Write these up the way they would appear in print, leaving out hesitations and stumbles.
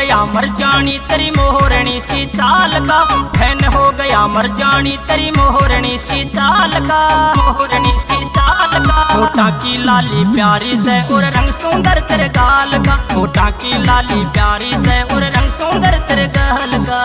गया मर जानी तेरी मोहरणी सी चाल का, फैन हो गया मर जानी तेरी मोहरणी सी चाल का, मोहरणी सी चाल का। होठा की लाली प्यारी से और रंग सुंदर तेरे गाल का, होठा की लाली प्यारी से और रंग सुंदर तेरे गाल का।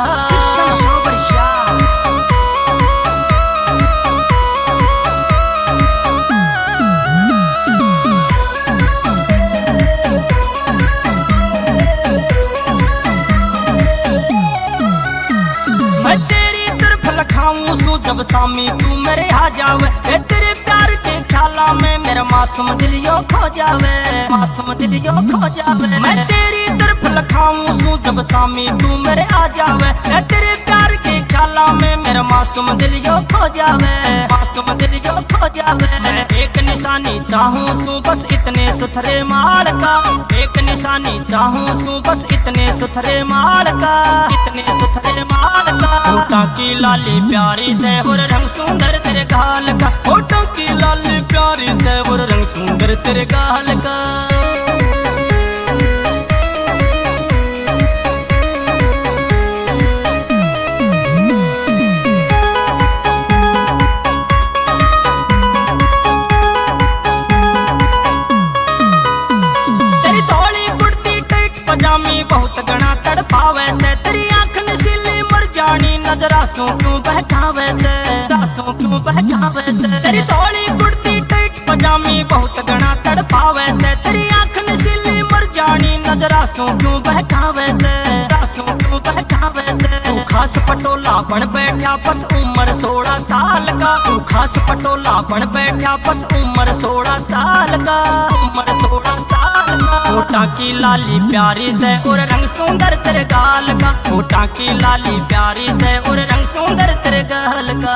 जब सामी तू मेरे आ जावे, तेरे प्यार के ख्याला में मेरा मासूम दिल यो खो जावे, मासूम दिल यो खो जावे। मैं तेरी तरफ लखाऊं सू जब सामी तू मेरे आ जावे, तेरे प्यार के ख्याला में मेरा मासूम दिल यो खो जावे, मासूम दिल यो खो जावे। एक निशानी चाहूं सू बस इतने सुथरे माल का, एक निशानी चाहूं सू बस इतने सुथरे माल का, इतने सुथरे माल का। होठों की लाली प्यारी से और रंग सुंदर तेरे गाल का, होठों की लाली प्यारी से और रंग सुंदर तेरे गाल का। तेरी धोली कुर्ती टाइट पजामी बहुत गणा तड़पावे से, तेरी आंख नशीली मर जानी नजर आंसू क्यों बहकावे से, आंसू क्यों बहकावे से। तेरी धोली कुर्ती टाइट पजामी बहुत गणा तड़पावे से, तेरी आंख नशीली मर जानी नजर आंसू क्यों बहकावे से, आंसू क्यों बहकावे से। तू खास पटोला बन बैठा बस उम्र 16 साल का, तू खास पटोला बन बैठा बस उम्र 16 साल का, उम्र 16 साल का। होठा की लाली प्यारी से और रंग सुंदर तेरे गाल का, होठा की लाली प्यारी से और रंग सुंदर तेरे गाल का।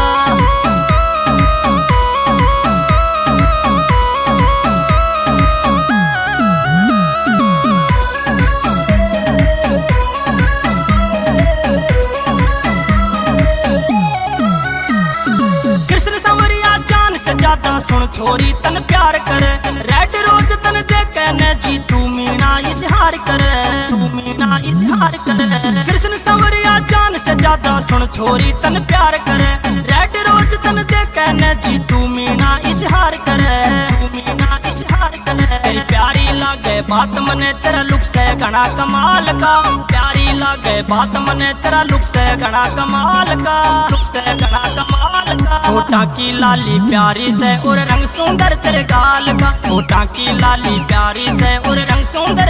कृष्ण संवरिया जान से ज्यादा सुन छोरी तन प्यार कर, रेड रोज तन देखे न जी तू मीना इजहार कर, तू मीना इजहार कर। कृष्ण संवरिया जान से ज्यादा सुन छोरी तन प्यार कर, रेड रोज तन देखे न जी तू मीना इजहार कर, तू मीना इजहार कर। तेरी प्यारी लागे बात मने तेरा लुक से घना कमाल का, प्यारी लागे बात मने तेरा लुक से घना कमाल का, लुक से घना कमाल का। होठा की लाली प्यारी से और रंग सुंदर तेरे गाल का, होठा की लाली प्यारी से और रंग सुंदर